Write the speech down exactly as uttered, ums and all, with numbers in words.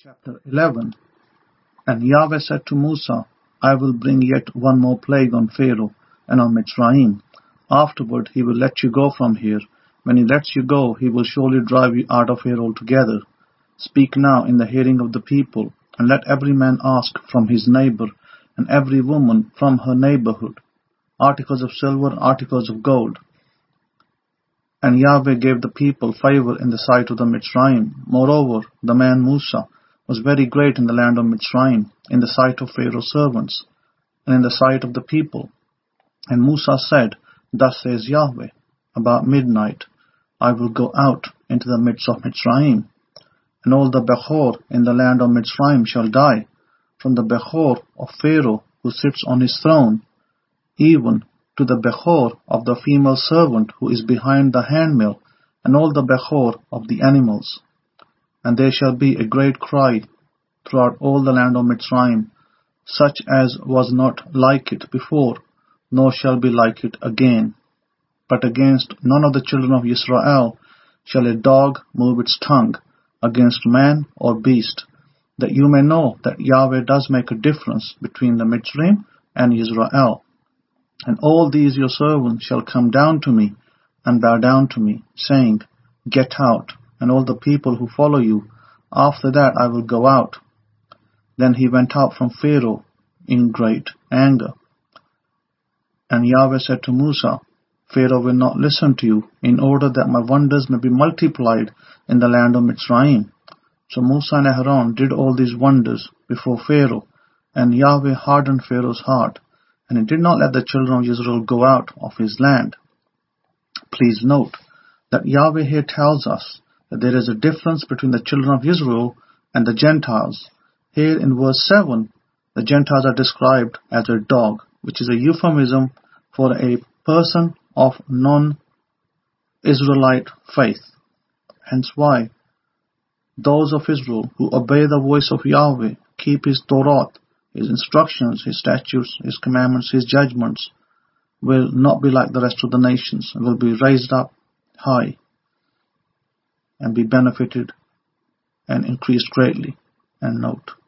Chapter eleven. And Yahweh said to Musa, I will bring yet one more plague on Pharaoh and on Mitzrayim. Afterward he will let you go from here. When he lets you go, he will surely drive you out of here altogether. Speak now in the hearing of the people, and let every man ask from his neighbor, and every woman from her neighborhood, articles of silver, articles of gold. And Yahweh gave the people favor in the sight of the Mitzrayim. Moreover, the man Musa was very great in the land of Mitzrayim, in the sight of Pharaoh's servants, and in the sight of the people. And Musa said, Thus says Yahweh, about midnight I will go out into the midst of Mitzrayim, and all the Bechor in the land of Mitzrayim shall die, from the Bechor of Pharaoh who sits on his throne, even to the Bechor of the female servant who is behind the handmill, and all the Bechor of the animals. And there shall be a great cry throughout all the land of Mitzrayim, such as was not like it before, nor shall be like it again. But against none of the children of Israel shall a dog move its tongue, against man or beast, that you may know that Yahweh does make a difference between the Mitzrayim and Israel. And all these your servants shall come down to me, and bow down to me, saying, Get out, and all the people who follow you. After that I will go out. Then he went out from Pharaoh in great anger. And Yahweh said to Musa, Pharaoh will not listen to you, in order that my wonders may be multiplied in the land of Mitzrayim. So Musa and Aaron did all these wonders before Pharaoh, and Yahweh hardened Pharaoh's heart, and he did not let the children of Israel go out of his land. Please note that Yahweh here tells us that there is a difference between the children of Israel and the Gentiles. Here in verse seven, the Gentiles are described as a dog, which is a euphemism for a person of non-Israelite faith. Hence why those of Israel who obey the voice of Yahweh, keep his Torah, his instructions, his statutes, his commandments, his judgments, will not be like the rest of the nations, will be raised up high and be benefited and increased greatly. And note,